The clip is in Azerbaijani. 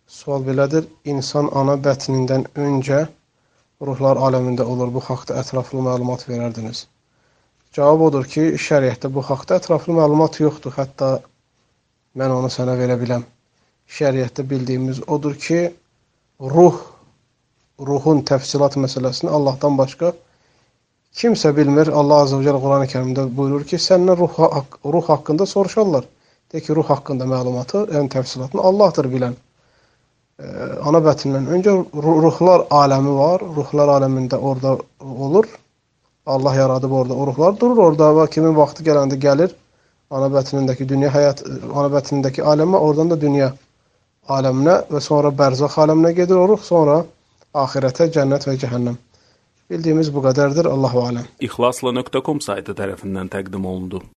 Sual belədir, insan ana bətnindən öncə ruhlar aləmində olur. Bu haqda ətraflı məlumat verərdiniz. Cavab odur ki, şəriətdə bu haqda ətraflı məlumat yoxdur. Hətta mən onu sənə verə biləm. Şəriətdə bildiyimiz odur ki, ruhun təfsilat məsələsini Allahdan başqa kimsə bilmir. Allah Azze və Celle Quran-ı Kərimdə buyurur ki, səndən ruh haqqında soruşarlar. De ki, ruh haqqında məlumatı, yəni təfsilatını Allahdır bilən. Ana bətnindən öncə ruhlar aləmi var. Ruhlar aləmində orada olur. Allah yaradıb orada o ruhlar durur orada və kimin vaxtı gələndə gəlir ana bətnindəki dünya həyat, ana bətnindəki aləmə, oradan da dünya aləminə və sonra bərzəx aləminə gedir o ruh, sonra axirətə, cənnət və cəhənnəm. Bildiyimiz bu qədərdir. Allahu aləm. İxlasla.com saytı tərəfindən təqdim olundu.